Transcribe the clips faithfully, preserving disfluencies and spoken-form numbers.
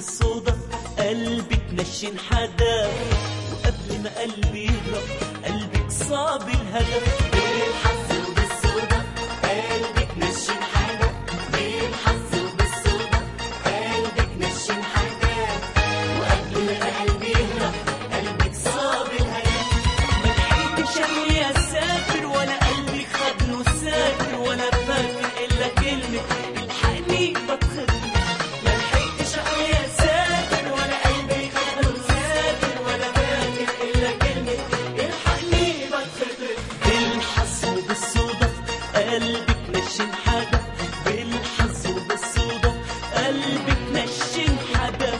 بالصدف قلبي تنشن حدا، وقبل ما قلبي يهرب قلبك صاب الهدف. بالحظ وبالصدف قلبك نشن حدا، بالحظ وبالصدف قلبك نشن حدا، وقبل ما قلبي يهرب قلبك صاب الهدف. ما لحقتش أقول يا ساتر ولا قلبي خد له ساتر، ولا فاكر إلا كلمة الحقني بتخطر. ما لحقتش أقول يا ساتر ولا قلبي خد له ساتر، ولا فاكر إلا كلمة الحقني بتخطر. بالحظ وبالصدف قلبك نشن حدا، بالحظ وبالصدف قلبك نشن حدا.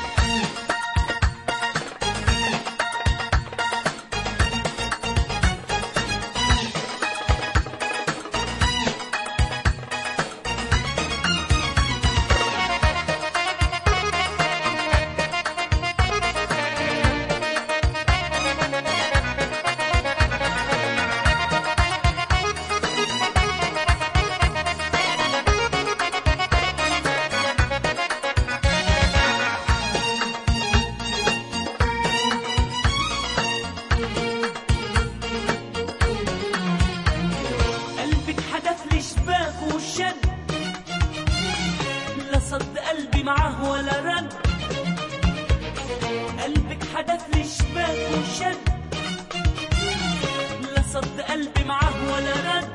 قلبك حدف لي شباك وشد، لا صد قلبي معاه ولا رد. قلبك حدف لي شباك وشد، لا صد قلبي معاه ولا رد.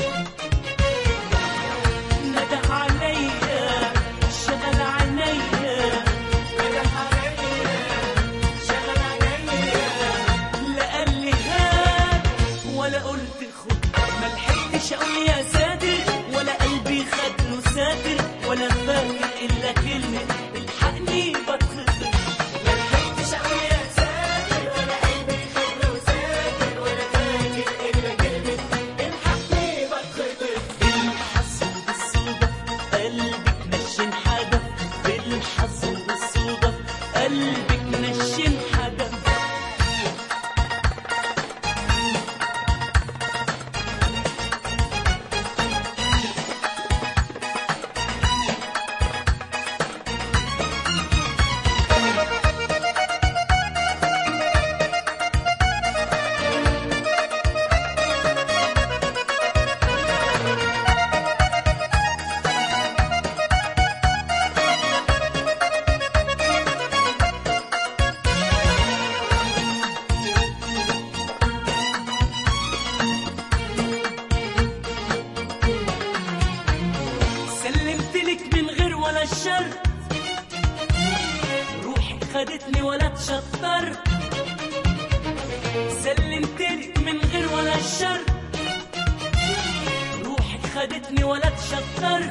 ندى عليا شغل عينيا، ندى عليا شغل عينيا، لا قال لي هات ولا قلت خد. ما لحقتش اقول يا ساتر ولا قلبي خد له ساتر، ولا فاكر الا كلمه الحقني بتخطر. ما لحقتش اقول يا ساتر ولا قلبي خد له ساتر، ولا فاكر الا كلمه الحقني بتخطر. بالحظ وبالصدف قلبك نشن حدا، بالحظ وبالصدف قلبك نشن حدا. سلمتلك من غير ولا الشر، روحي خدتني ولا تشطر. سلمتلك من غير ولا الشر، روحي خدتني ولا تشطر.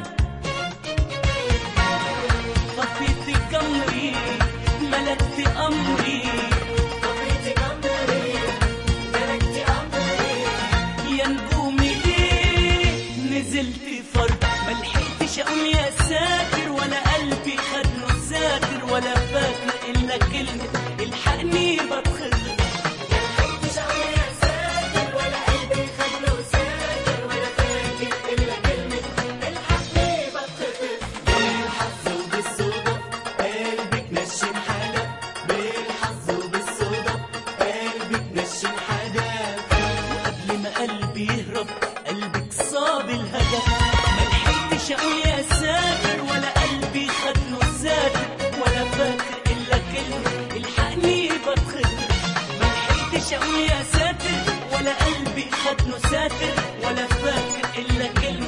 طفيتي قمري ملكتي أمري، طفيتي قمري ملكتي أمري، يا نجومي ليه نزلتي فرد. ما لحقتش اقول يا ساتر ولا قلبي خد له ساتر، ولا فاكر الا كلمه الحقني بتخطر. ما لحقتش اقول يا ساتر ولا قلبي خد له ساتر، ولا فاكر الا كلمه الحقني بتخطر. بالحظ وبالصدف قلبك نشن حدا، بالحظ وبالصدف قلبك نشن حدا، وقبل ما قلبي يهرب قلبك صاب الهدف. ما لحقتش اقول يا ساتر ولا قلبي خد له ساتر، ولا فاكر الا كلمه الحقني بتخطر. ما لحقتش اقول يا ساتر ولا قلبي خد له ساتر، ولا فاكر الا كلمه